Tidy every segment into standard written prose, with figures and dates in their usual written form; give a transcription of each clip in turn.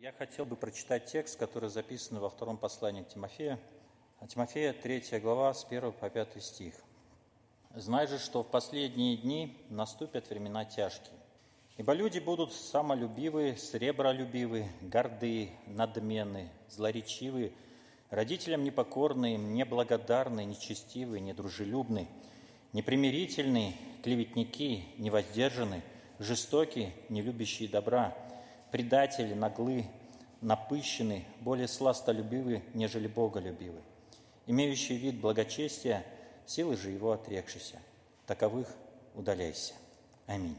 Я хотел бы прочитать текст, который записан во втором послании к Тимофею. Тимофея, 3 глава, с 1 по 5 стих. «Знай же, что в последние дни наступят времена тяжкие. Ибо люди будут самолюбивы, сребролюбивы, горды, надменны, злоречивы, родителям непокорные, неблагодарны, нечестивы, недружелюбны, непримирительны, клеветники, невоздержаны, жестоки, не любящие добра, предатели, наглы, напыщены, более сластолюбивы, нежели боголюбивы, имеющие вид благочестия, силы же его отрекшися. Таковых удаляйся. Аминь».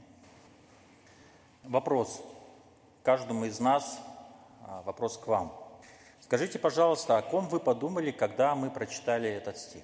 Вопрос каждому из нас, вопрос к вам. Скажите, пожалуйста, о ком вы подумали, когда мы прочитали этот стих?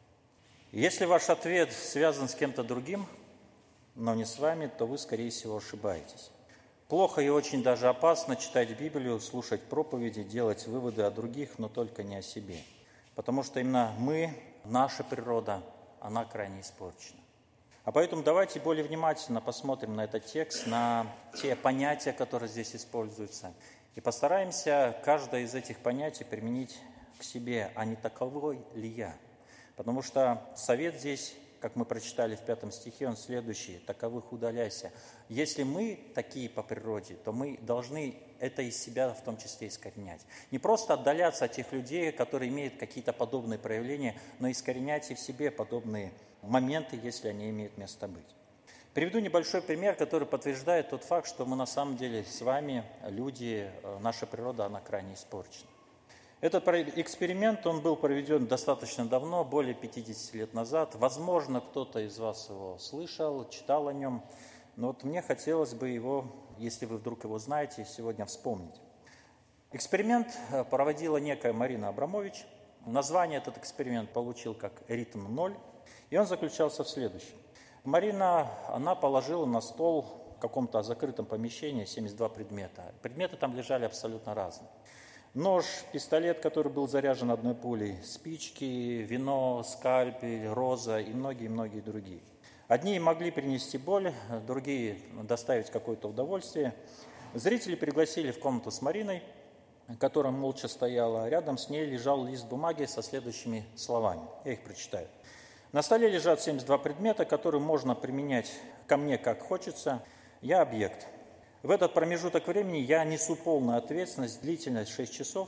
Если ваш ответ связан с кем-то другим, но не с вами, то вы, скорее всего, ошибаетесь. Плохо и очень даже опасно читать Библию, слушать проповеди, делать выводы о других, но только не о себе. Потому что именно мы, наша природа, она крайне испорчена. А поэтому давайте более внимательно посмотрим на этот текст, на те понятия, которые здесь используются, и постараемся каждое из этих понятий применить к себе, а не таковой ли я. Потому что совет здесь, как мы прочитали в 5 стихе, он следующий: «Таковых удаляйся». Если мы такие по природе, то мы должны это из себя в том числе искоренять. Не просто отдаляться от тех людей, которые имеют какие-то подобные проявления, но искоренять и в себе подобные моменты, если они имеют место быть. Приведу небольшой пример, который подтверждает тот факт, что мы на самом деле с вами, люди, наша природа, она крайне испорчена. Этот эксперимент, он был проведен достаточно давно, более 50 лет назад. Возможно, кто-то из вас его слышал, читал о нем, но вот мне хотелось бы его, если вы вдруг его знаете, сегодня вспомнить. Эксперимент проводила некая Марина Абрамович. Название этот эксперимент получил как «Ритм 0», и он заключался в следующем. Марина, она положила на стол в каком-то закрытом помещении 72 предмета. Предметы там лежали абсолютно разные. Нож, пистолет, который был заряжен одной пулей, спички, вино, скальпель, роза и многие-многие другие. Одни могли принести боль, другие доставить какое-то удовольствие. Зрители пригласили в комнату с Мариной, которая молча стояла. Рядом с ней лежал лист бумаги со следующими словами. Я их прочитаю. «На столе лежат 72 предмета, которые можно применять ко мне как хочется. Я объект. В этот промежуток времени я несу полную ответственность, длительность 6 часов,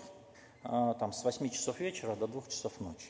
с 8 часов вечера до 2 часов ночи».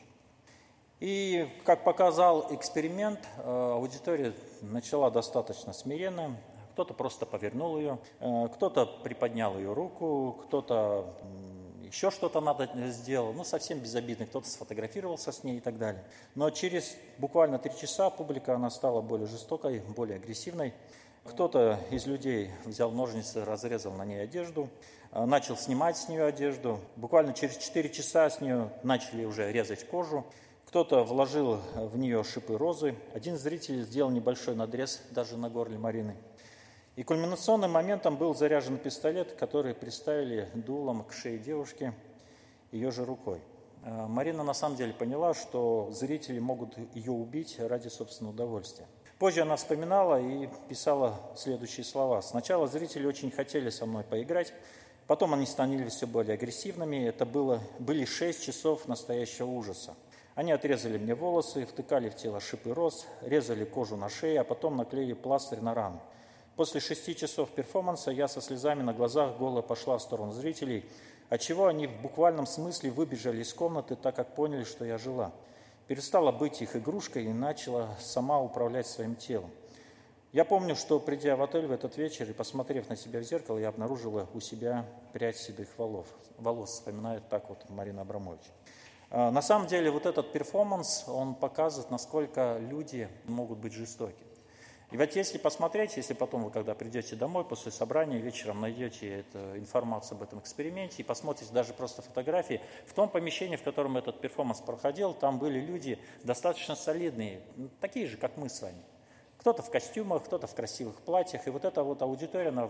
И, как показал эксперимент, аудитория начала достаточно смиренно. Кто-то просто повернул ее, кто-то приподнял ее руку, кто-то еще что-то надо сделал, совсем безобидно, кто-то сфотографировался с ней и так далее. Но через буквально 3 часа публика, она стала более жестокой, более агрессивной. Кто-то из людей взял ножницы, разрезал на ней одежду, начал снимать с нее одежду. Буквально через 4 часа с нее начали уже резать кожу. Кто-то вложил в нее шипы розы. Один зритель сделал небольшой надрез даже на горле Марины. И кульминационным моментом был заряжен пистолет, который приставили дулом к шее девушки ее же рукой. Марина на самом деле поняла, что зрители могут ее убить ради собственного удовольствия. Позже она вспоминала и писала следующие слова. «Сначала зрители очень хотели со мной поиграть, потом они становились все более агрессивными. Это были 6 часов настоящего ужаса. Они отрезали мне волосы, втыкали в тело шипы роз, резали кожу на шее, а потом наклеили пластырь на рану. После 6 часов перформанса я со слезами на глазах голая пошла в сторону зрителей, отчего они в буквальном смысле выбежали из комнаты, так как поняли, что я жила. Перестала быть их игрушкой и начала сама управлять своим телом. Я помню, что, придя в отель в этот вечер и посмотрев на себя в зеркало, я обнаружила у себя прядь седых волос», вспоминает так вот Марина Абрамович. На самом деле вот этот перформанс, он показывает, насколько люди могут быть жестоки. И вот если посмотреть, если потом вы, когда придете домой после собрания, вечером найдете эту информацию об этом эксперименте и посмотрите даже просто фотографии, в том помещении, в котором этот перформанс проходил, там были люди достаточно солидные, такие же, как мы с вами. Кто-то в костюмах, кто-то в красивых платьях, и вот эта вот аудитория, она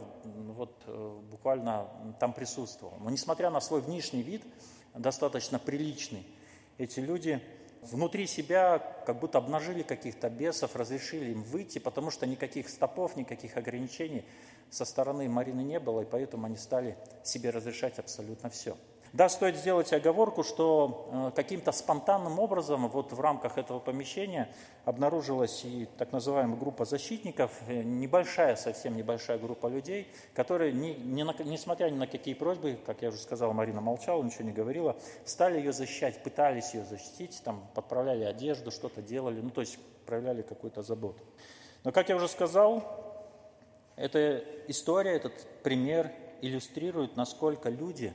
буквально там присутствовала. Но несмотря на свой внешний вид, достаточно приличный, эти люди внутри себя как будто обнажили каких-то бесов, разрешили им выйти, потому что никаких стопов, никаких ограничений со стороны Марины не было, и поэтому они стали себе разрешать абсолютно все. Да, стоит сделать оговорку, что каким-то спонтанным образом вот в рамках этого помещения обнаружилась и так называемая группа защитников, небольшая, совсем небольшая группа людей, которые, несмотря ни на какие просьбы, как я уже сказал, Марина молчала, ничего не говорила, стали ее защищать, пытались ее защитить, там, подправляли одежду, что-то делали, то есть проявляли какую-то заботу. Но, как я уже сказал, эта история, этот пример иллюстрирует, насколько люди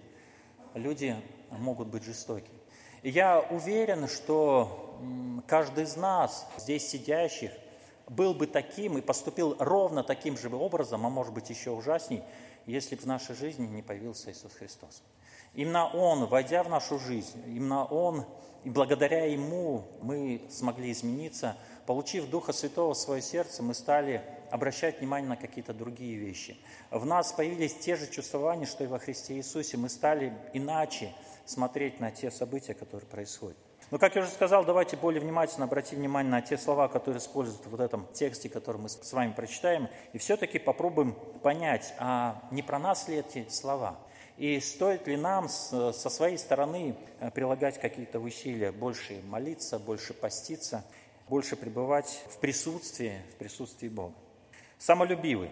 могут быть жестоки. И я уверен, что каждый из нас, здесь сидящих, был бы таким и поступил ровно таким же образом, а может быть еще ужасней, если бы в нашей жизни не появился Иисус Христос. Именно Он, войдя в нашу жизнь, именно Он, и благодаря Ему мы смогли измениться. Получив Духа Святого в свое сердце, мы стали обращать внимание на какие-то другие вещи. В нас появились те же чувствования, что и во Христе Иисусе. Мы стали иначе смотреть на те события, которые происходят. Но, как я уже сказал, давайте более внимательно обратим внимание на те слова, которые используют в этом тексте, который мы с вами прочитаем, и все-таки попробуем понять, а не про нас ли эти слова? И стоит ли нам со своей стороны прилагать какие-то усилия, больше молиться, больше поститься, больше пребывать в присутствии Бога? Самолюбивый.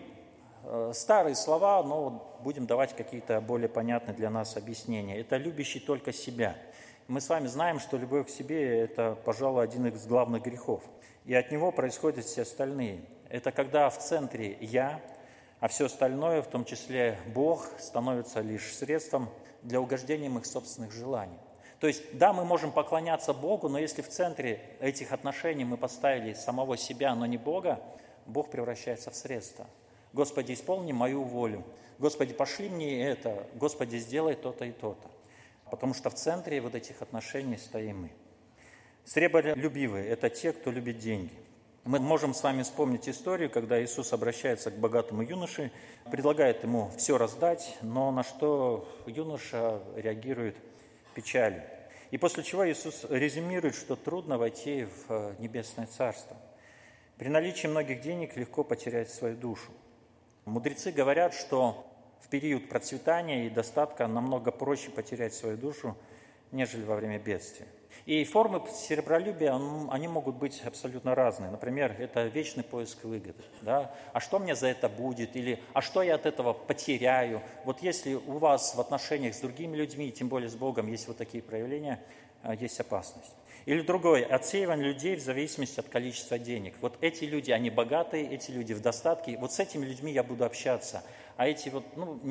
Старые слова, но будем давать какие-то более понятные для нас объяснения. Это любящий только себя. Мы с вами знаем, что любовь к себе – это, пожалуй, один из главных грехов. И от него происходят все остальные. Это когда в центре «я», а все остальное, в том числе Бог, становится лишь средством для угождения их собственных желаний. То есть, да, мы можем поклоняться Богу, но если в центре этих отношений мы поставили самого себя, но не Бога, Бог превращается в средство. Господи, исполни мою волю. Господи, пошли мне это. Господи, сделай то-то и то-то. Потому что в центре вот этих отношений стоим мы. Сребролюбивые – это те, кто любит деньги. Мы можем с вами вспомнить историю, когда Иисус обращается к богатому юноше, предлагает ему все раздать, но на что юноша реагирует печалью. И после чего Иисус резюмирует, что трудно войти в небесное царство. При наличии многих денег легко потерять свою душу. Мудрецы говорят, что в период процветания и достатка намного проще потерять свою душу, нежели во время бедствия. И формы серебролюбия, они могут быть абсолютно разные. Например, это вечный поиск выгоды. Да? А что мне за это будет? Или а что я от этого потеряю? Вот если у вас в отношениях с другими людьми, тем более с Богом, есть вот такие проявления, есть опасность. Или другой, отсеивание людей в зависимости от количества денег. Вот эти люди, они богатые, эти люди в достатке, вот с этими людьми я буду общаться. А эти вот,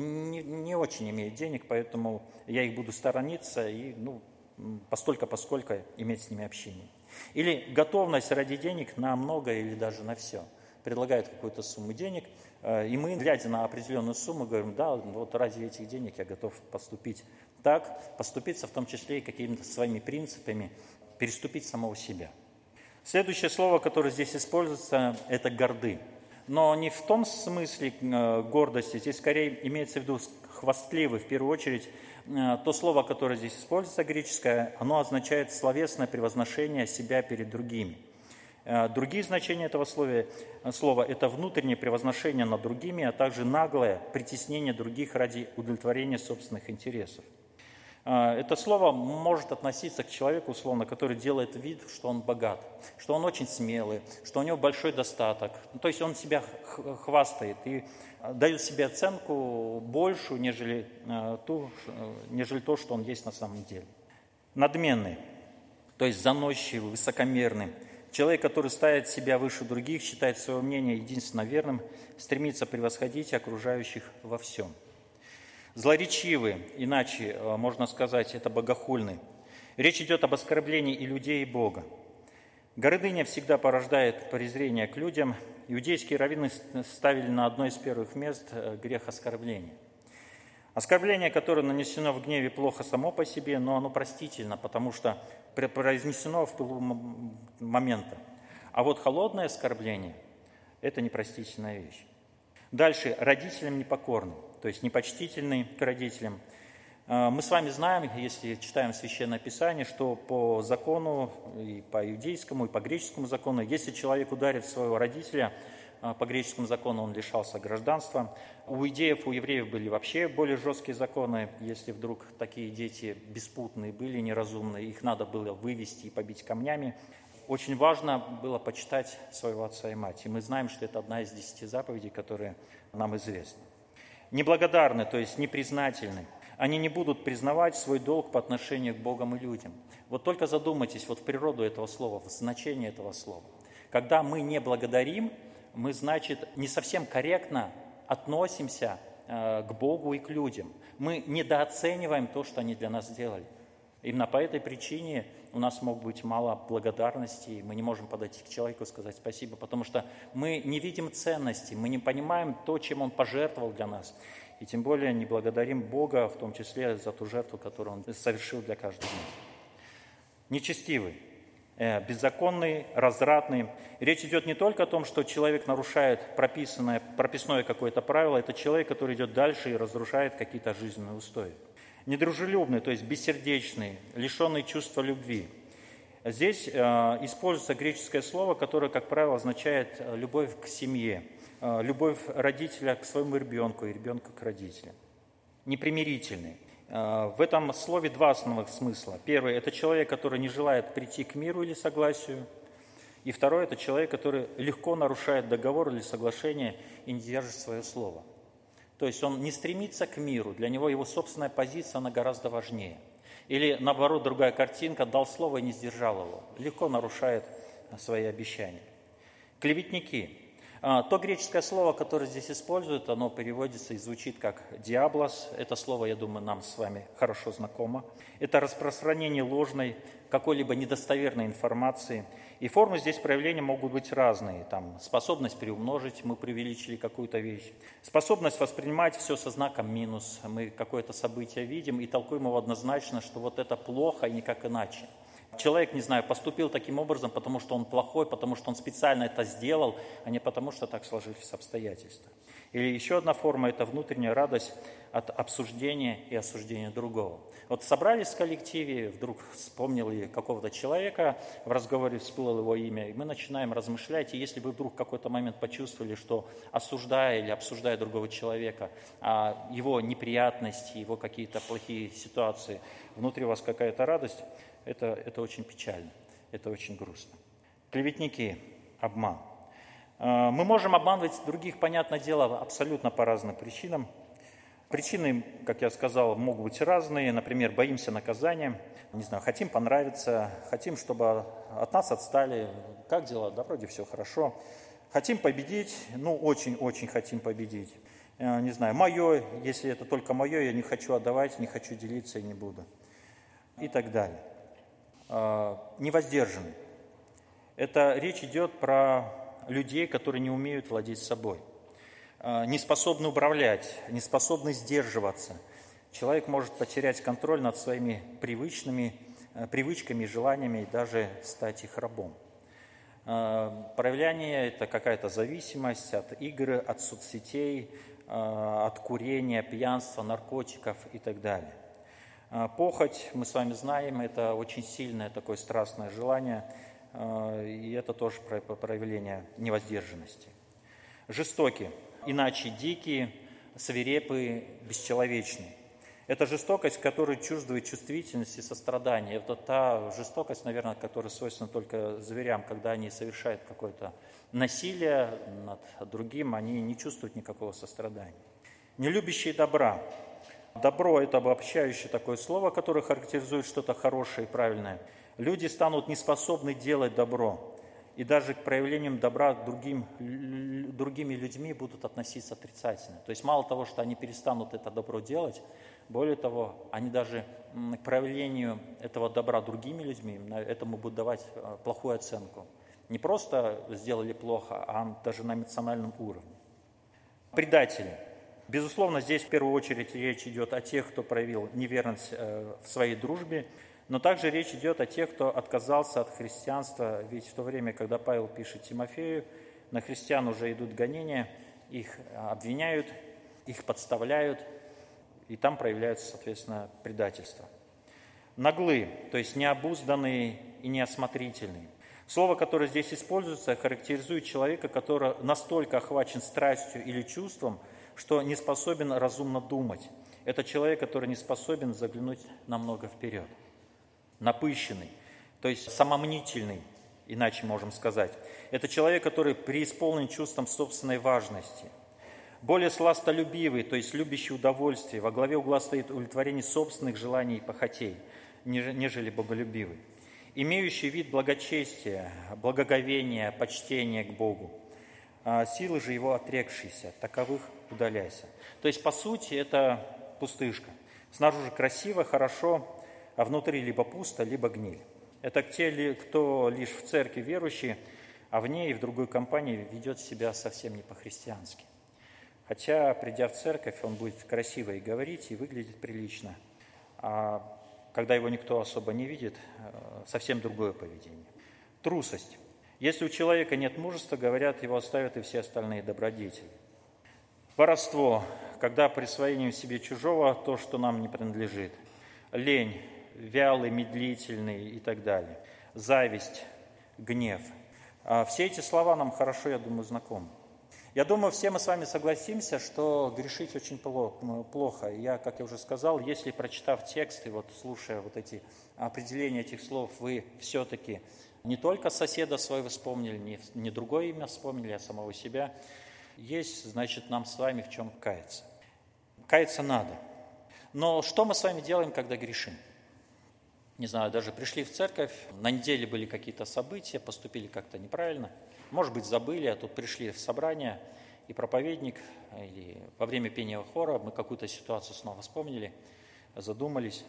не очень имеют денег, поэтому я их буду сторониться и, постольку, поскольку иметь с ними общение. Или готовность ради денег на многое или даже на все. Предлагают какую-то сумму денег, и мы, глядя на определенную сумму, говорим, да, вот ради этих денег я готов поступить так, поступиться в том числе и какими-то своими принципами, переступить самого себя. Следующее слово, которое здесь используется, это горды. Но не в том смысле гордости, здесь скорее имеется в виду хвастливый, в первую очередь. То слово, которое здесь используется, греческое, оно означает словесное превозношение себя перед другими. Другие значения этого слова – это внутреннее превозношение над другими, а также наглое притеснение других ради удовлетворения собственных интересов. Это слово может относиться к человеку, условно, который делает вид, что он богат, что он очень смелый, что у него большой достаток. То есть он себя хвастает и дает себе оценку большую, нежели то, что он есть на самом деле. Надменный, то есть заносчивый, высокомерный. Человек, который ставит себя выше других, считает свое мнение единственно верным, стремится превосходить окружающих во всем. Злоречивый, иначе можно сказать, это богохульный. Речь идет об оскорблении и людей, и Бога. Гордыня всегда порождает презрение к людям. Иудейские раввины ставили на одно из первых мест грех оскорбления. Оскорбление, которое нанесено в гневе, плохо само по себе, но оно простительно, потому что произнесено в пылу момента. А вот холодное оскорбление – это непростительная вещь. Дальше, родителям непокорным, то есть непочтительный к родителям. Мы с вами знаем, если читаем Священное Писание, что по закону, и по иудейскому, и по греческому закону, если человек ударит своего родителя, по греческому закону он лишался гражданства. У иудеев, у евреев были вообще более жесткие законы. Если вдруг такие дети беспутные были, неразумные, их надо было вывести и побить камнями. Очень важно было почитать своего отца и мать. И мы знаем, что это одна из 10 заповедей, которые нам известны. Неблагодарны, то есть непризнательны. Они не будут признавать свой долг по отношению к Богу и людям. Вот только задумайтесь вот в природу этого слова, в значение этого слова. Когда мы не благодарим, мы, значит, не совсем корректно относимся к Богу и к людям. Мы недооцениваем то, что они для нас сделали. Именно по этой причине у нас может быть мало благодарности, и мы не можем подойти к человеку и сказать спасибо, потому что мы не видим ценности, мы не понимаем то, чем Он пожертвовал для нас. И тем более не благодарим Бога, в том числе за ту жертву, которую Он совершил для каждого из нас. Нечестивый, беззаконный, развратный. Речь идет не только о том, что человек нарушает прописное какое-то правило, это человек, который идет дальше и разрушает какие-то жизненные устои. Недружелюбный, то есть бессердечный, лишенный чувства любви. Здесь используется греческое слово, которое, как правило, означает любовь к семье, любовь родителя к своему ребенку и ребенка к родителям. Непримирительный. В этом слове два основных смысла. Первый – это человек, который не желает прийти к миру или согласию. И второй – это человек, который легко нарушает договор или соглашение и не держит свое слово. То есть он не стремится к миру, для него его собственная позиция, она гораздо важнее. Или наоборот, другая картинка, дал слово и не сдержал его, легко нарушает свои обещания. Клеветники. То греческое слово, которое здесь используют, оно переводится и звучит как «диаблос». Это слово, я думаю, нам с вами хорошо знакомо. Это распространение ложной, какой-либо недостоверной информации. И формы здесь проявления могут быть разные. Там, способность приумножить, мы преувеличили какую-то вещь. Способность воспринимать все со знаком минус. Мы какое-то событие видим и толкуем его однозначно, что вот это плохо и никак иначе. Человек, не знаю, поступил таким образом, потому что он плохой, потому что он специально это сделал, а не потому что так сложились обстоятельства. Или еще одна форма – это внутренняя радость от обсуждения и осуждения другого. Вот собрались в коллективе, вдруг вспомнили какого-то человека, в разговоре всплыло его имя, и мы начинаем размышлять, и если вы вдруг в какой-то момент почувствовали, что осуждая или обсуждая другого человека, его неприятности, его какие-то плохие ситуации, внутри вас какая-то радость, это очень печально, это очень грустно. Клеветники, обман. Мы можем обманывать других, понятное дело, абсолютно по разным причинам. Причины, как я сказал, могут быть разные. Например, боимся наказания, не знаю, хотим понравиться, хотим, чтобы от нас отстали. Как дела? Да, вроде все хорошо. Хотим победить, очень-очень хотим победить. Не знаю, мое, если это только мое, я не хочу отдавать, не хочу делиться и не буду. И так далее. Невоздержанный. Это речь идет про людей, которые не умеют владеть собой, не способны управлять, не способны сдерживаться. Человек может потерять контроль над своими привычками и желаниями и даже стать их рабом. Проявление – это какая-то зависимость от игр, от соцсетей, от курения, пьянства, наркотиков и так далее. Похоть, мы с вами знаем, это очень сильное такое страстное желание, и это тоже проявление невоздержанности. Жестокие, иначе дикие, свирепые, бесчеловечные. Это жестокость, которая чувствует чувствительность и сострадание. Это та жестокость, наверное, которая свойственна только зверям, когда они совершают какое-то насилие над другим, они не чувствуют никакого сострадания. Нелюбящие добра. Добро – это обобщающее такое слово, которое характеризует что-то хорошее и правильное. Люди станут неспособны делать добро, и даже к проявлениям добра другими людьми будут относиться отрицательно. То есть мало того, что они перестанут это добро делать, более того, они даже к проявлению этого добра другими людьми этому будут давать плохую оценку. Не просто сделали плохо, а даже на эмоциональном уровне. Предатели. Безусловно, здесь в первую очередь речь идет о тех, кто проявил неверность в своей дружбе, но также речь идет о тех, кто отказался от христианства. Ведь в то время, когда Павел пишет Тимофею, на христиан уже идут гонения, их обвиняют, их подставляют. и там проявляется, соответственно, предательство. Наглы, то есть необузданные и неосмотрительные. Слово, которое здесь используется, характеризует человека, который настолько охвачен страстью или чувством, что не способен разумно думать. Это человек, который не способен заглянуть намного вперед. Напыщенный, то есть самомнительный, иначе можем сказать. Это человек, который преисполнен чувством собственной важности. Более сластолюбивый, то есть любящий удовольствие. Во главе угла стоит удовлетворение собственных желаний и похотей, нежели боголюбивый. Имеющий вид благочестия, благоговения, почтения к Богу. Силы же его отрекшиеся, таковых удаляйся. То есть, по сути, это пустышка. Снаружи красиво, хорошо, а внутри либо пусто, либо гниль. Это те, кто лишь в церкви верующий, а в ней и в другой компании ведет себя совсем не по-христиански. Хотя, придя в церковь, он будет красиво и говорить, и выглядит прилично. А когда его никто особо не видит, совсем другое поведение. Трусость. Если у человека нет мужества, говорят, его оставят и все остальные добродетели. Воровство. Когда присвоением себе чужого то, что нам не принадлежит. Лень. Вялый, медлительный и так далее. Зависть. Гнев. Все эти слова нам хорошо, я думаю, знакомы. Я думаю, все мы с вами согласимся, что грешить очень плохо. Я, как я уже сказал, если, прочитав текст и вот слушая вот эти определения этих слов, вы все-таки не только соседа своего вспомнили, не другое имя вспомнили, а самого себя, есть, значит, нам с вами в чем каяться. Каяться надо. Но что мы с вами делаем, когда грешим? Не знаю, даже пришли в церковь, на неделе были какие-то события, поступили как-то неправильно. Может быть, забыли, а тут пришли в собрание, и проповедник, или во время пения хора мы какую-то ситуацию снова вспомнили, задумались.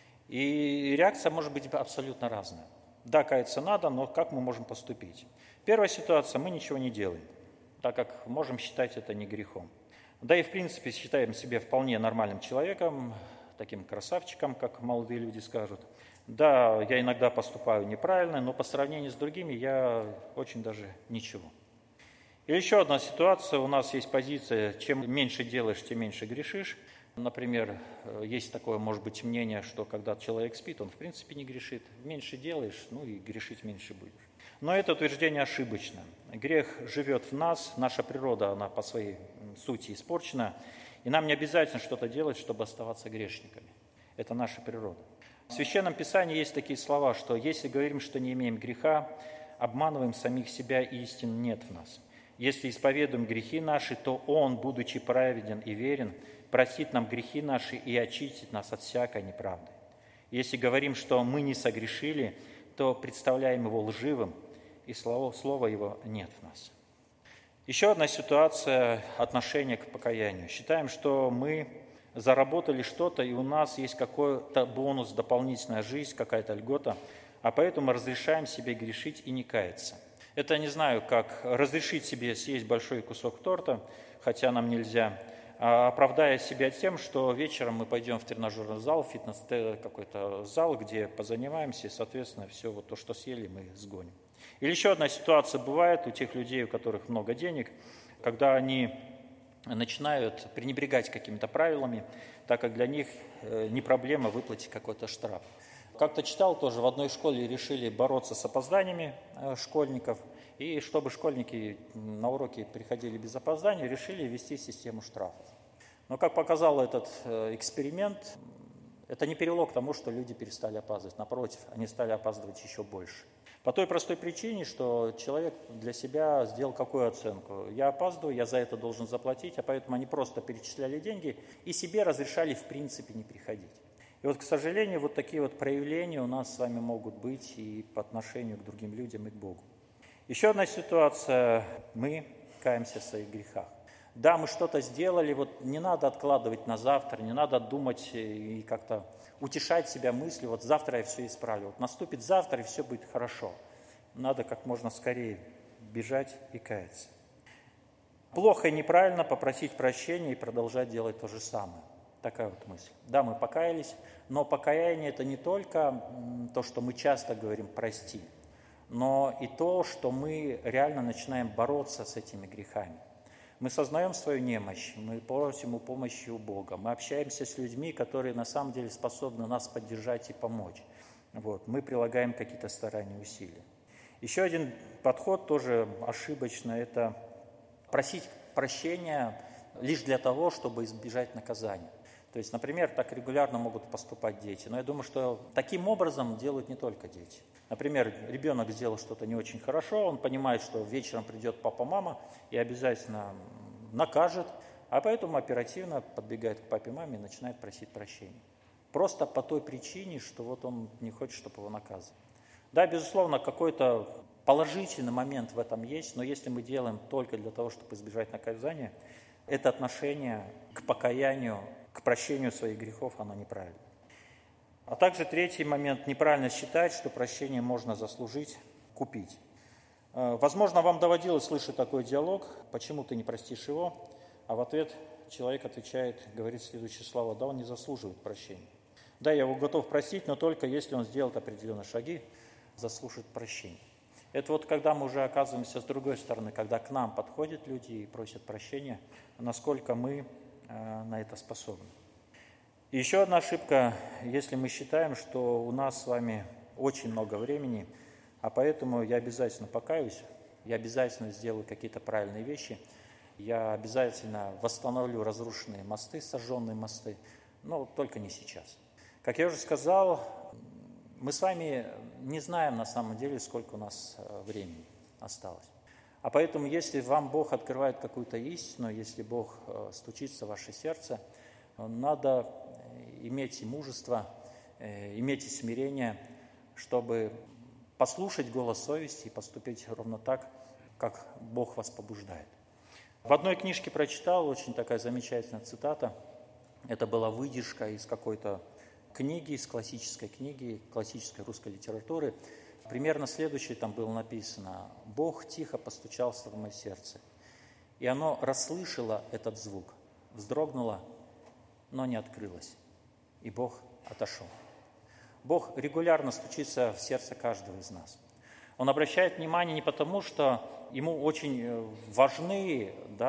И реакция может быть абсолютно разная. Да, каяться надо, но как мы можем поступить? Первая ситуация – мы ничего не делаем, так как можем считать это не грехом. Да и в принципе считаем себя вполне нормальным человеком, таким красавчиком, как молодые люди скажут. Да, я иногда поступаю неправильно, но по сравнению с другими я очень даже ничего. И еще одна ситуация, у нас есть позиция, чем меньше делаешь, тем меньше грешишь. Например, есть такое, может быть, мнение, что когда человек спит, он в принципе не грешит. Меньше делаешь, ну и грешить меньше будешь. Но это утверждение ошибочно. Грех живет в нас, наша природа, она по своей сути испорчена, и нам не обязательно что-то делать, чтобы оставаться грешниками. Это наша природа. В Священном Писании есть такие слова, что если говорим, что не имеем греха, обманываем самих себя, и истины нет в нас. Если исповедуем грехи наши, то Он, будучи праведен и верен, простит нам грехи наши и очистит нас от всякой неправды. Если говорим, что мы не согрешили, то представляем Его лживым, и слова Его нет в нас. Еще одна ситуация – отношение к покаянию. Считаем, что мы заработали что-то, и у нас есть какой-то бонус, дополнительная жизнь, какая-то льгота, а поэтому разрешаем себе грешить и не каяться. Это, не знаю, как разрешить себе съесть большой кусок торта, хотя нам нельзя, оправдая себя тем, что вечером мы пойдем в тренажерный зал, фитнес какой-то зал, где позанимаемся, и, соответственно, все вот то, что съели, мы сгоним. Или еще одна ситуация бывает у тех людей, у которых много денег, когда они начинают пренебрегать какими-то правилами, так как для них не проблема выплатить какой-то штраф. Как-то читал тоже, в одной школе решили бороться с опозданиями школьников, и чтобы школьники на уроки приходили без опоздания, решили ввести систему штрафов. Но, как показал этот эксперимент, это не привело к тому, что люди перестали опаздывать. Напротив, они стали опаздывать еще больше. По той простой причине, что человек для себя сделал какую оценку? Я опаздываю, я за это должен заплатить, а поэтому они просто перечисляли деньги и себе разрешали в принципе не приходить. И вот, к сожалению, вот такие вот проявления у нас с вами могут быть и по отношению к другим людям, и к Богу. Еще одна ситуация – мы каемся в своих грехах. Да, мы что-то сделали, вот не надо откладывать на завтра, не надо думать и как-то утешать себя мыслью, вот завтра я все исправлю. Вот наступит завтра, и все будет хорошо. Надо как можно скорее бежать и каяться. Плохо и неправильно попросить прощения и продолжать делать то же самое. Такая вот мысль. Да, мы покаялись, но покаяние – это не только то, что мы часто говорим «прости», но и то, что мы реально начинаем бороться с этими грехами. Мы сознаем свою немощь, мы просим о помощи у Бога, мы общаемся с людьми, которые на самом деле способны нас поддержать и помочь. Мы прилагаем какие-то старания, усилия. Еще один подход, тоже ошибочный, это просить прощения лишь для того, чтобы избежать наказания. То есть, например, так регулярно могут поступать дети. Но я думаю, что таким образом делают не только дети. Например, ребенок сделал что-то не очень хорошо, он понимает, что вечером придет папа, мама и обязательно накажет, а поэтому оперативно подбегает к папе, маме и начинает просить прощения. Просто по той причине, что он не хочет, чтобы его наказывали. Да, безусловно, какой-то положительный момент в этом есть, но если мы делаем только для того, чтобы избежать наказания, это отношение к покаянию, к прощению своих грехов, оно неправильно. А также третий момент, неправильно считать, что прощение можно заслужить, купить. Возможно, вам доводилось слышать такой диалог: «Почему ты не простишь его?» А в ответ человек отвечает, говорит следующие слова: «Да, он не заслуживает прощения. Да, я его готов простить, но только если он сделает определенные шаги, заслужит прощения». Это когда мы уже оказываемся с другой стороны, когда к нам подходят люди и просят прощения, насколько мы на это способны. И еще одна ошибка, если мы считаем, что у нас с вами очень много времени, а поэтому я обязательно покаюсь, я обязательно сделаю какие-то правильные вещи, я обязательно восстановлю разрушенные мосты, сожженные мосты, но только не сейчас. Как я уже сказал, мы с вами не знаем на самом деле, сколько у нас времени осталось. А поэтому, если вам Бог открывает какую-то истину, если Бог стучится в ваше сердце, надо иметь и мужество, иметь и смирение, чтобы послушать голос совести и поступить ровно так, как Бог вас побуждает. В одной книжке прочитал очень такая замечательная цитата. Это была выдержка из какой-то книги, из классической книги, классической русской литературы. Примерно следующее там было написано: «Бог тихо постучался в мое сердце, и оно расслышало этот звук, вздрогнуло, но не открылось, и Бог отошел». Бог регулярно стучится в сердце каждого из нас. Он обращает внимание не потому, что ему очень важны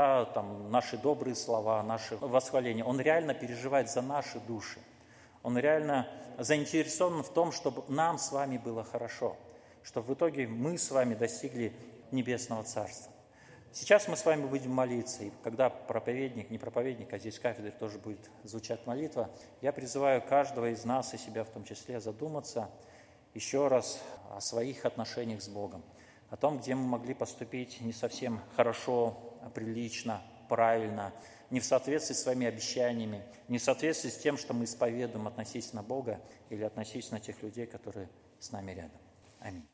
наши добрые слова, наши восхваления. Он реально переживает за наши души. Он реально заинтересован в том, чтобы нам с вами было хорошо, чтобы в итоге мы с вами достигли Небесного Царства. Сейчас мы с вами будем молиться, и когда проповедник, не проповедник, а здесь в кафедре тоже будет звучать молитва, я призываю каждого из нас, и себя в том числе, задуматься еще раз о своих отношениях с Богом, о том, где мы могли поступить не совсем хорошо, прилично, правильно, не в соответствии с своими обещаниями, не в соответствии с тем, что мы исповедуем относительно Бога или относительно тех людей, которые с нами рядом. Аминь.